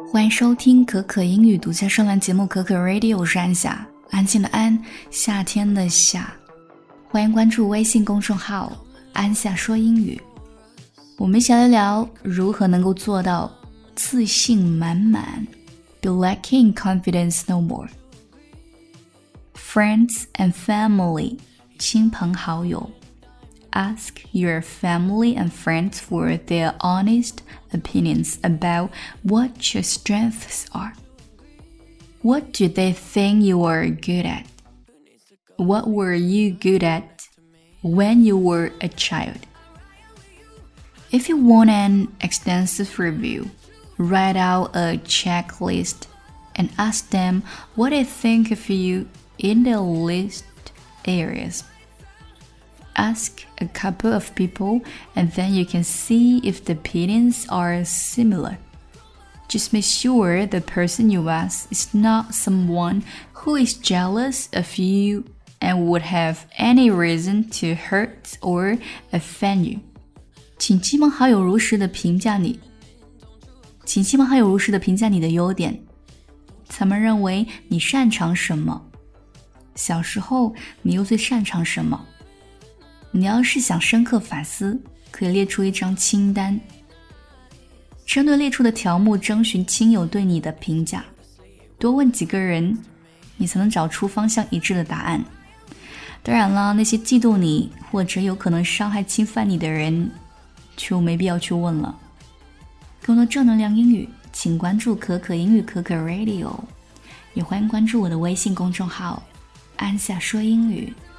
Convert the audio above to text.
欢迎收听可可英语独家声栏节目可可 Radio， 我是安夏，安静的安，夏天的夏。欢迎关注微信公众号安夏说英语。我们一起来聊如何能够做到自信满满 Be lacking confidence no more。 Friends and family， 亲朋好友。Ask your family and friends for their honest opinions about what your strengths are. What do they think you are good at? What were you good at when you were a child? If you want an extensive review, write out a checklist and ask them what they think of you in the list areas.Ask a couple of people and then you can see if the opinions are similar. Just make sure the person you ask is not someone who is jealous of you and would have any reason to hurt or offend you. 请亲朋好友如实的评价你的优点。他们认为你擅长什么？小时候你又最擅长什么？你要是想深刻反思，可以列出一张清单，针对列出的条目征询亲友对你的评价，多问几个人，你才能找出方向一致的答案。当然了，那些嫉妒你或者有可能伤害侵犯你的人，就没必要去问了。更多正能量英语，请关注可可英语可可 Radio， 也欢迎关注我的微信公众号安夏说英语。